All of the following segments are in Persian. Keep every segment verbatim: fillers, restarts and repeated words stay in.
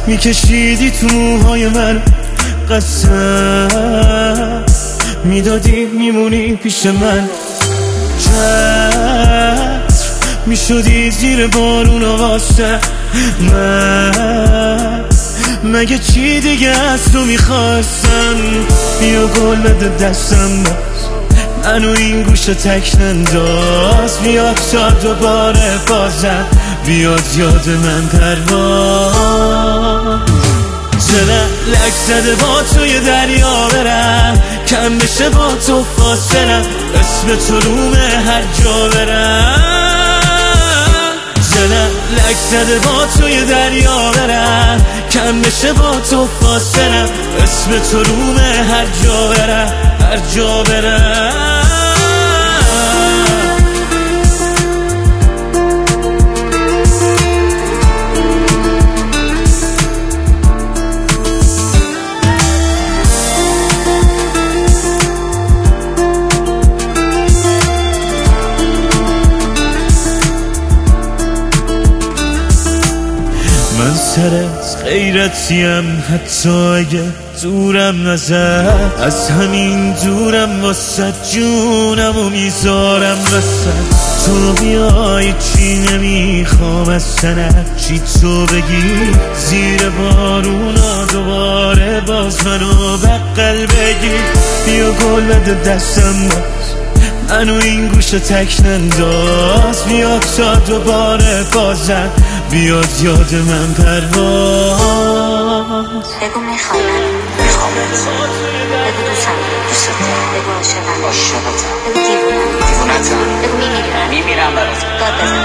میکشیدی تو موهای من، قسم میدادی میمونی پیش من، چتر میشدی زیر بارون واسه من. مگه چی دیگه از تو میخواستم؟ بیا گل بده دستم باز، منو این گوشه تک ننداز. بیاد تا دوباره بازم بیاد یاد من پرواز. دلم لک زده با توی دریا برم، کم بشه با تو فاصلم، اسم تو رومه هر جا برم. دلم لک زده با توی دریا برم، کم بشه با تو فاصلم، اسم تو رومه هر جا برم، هر جا برم. من سرت غیرتیم، حتی اگه دورم نزد، از همین دورم واسه جونمو میذارم وسط. تو بیای چی نمیخوام از سنت، چی تو بگی زیر بارونا دوباره باز منو بغل بگی. بیا گل بده دستم باز، منو این گوشه تک ننداز. بیاد تا دوباره بازم بیاد یاد من پرواز. بگو میخوای منو، میخوامت. بگو دوستم، دوستت. بگو عاشقم، عاشقتم. بگو دیوونم، دیوونتم. بگو میمیرم، میمیرم برات. داد بزن.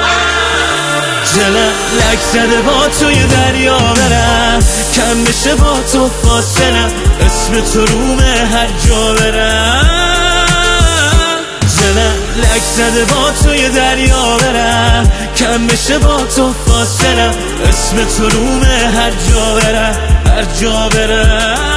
دلم لک زده با توی دریا برم، کم بشه با تو فاصلم، اسم تو رومه هر جا برم. دلم لک زده با توی دریا برم، کم بشه با تو فاصلم، اسم تو رومه هر جا برم، هر جا برم.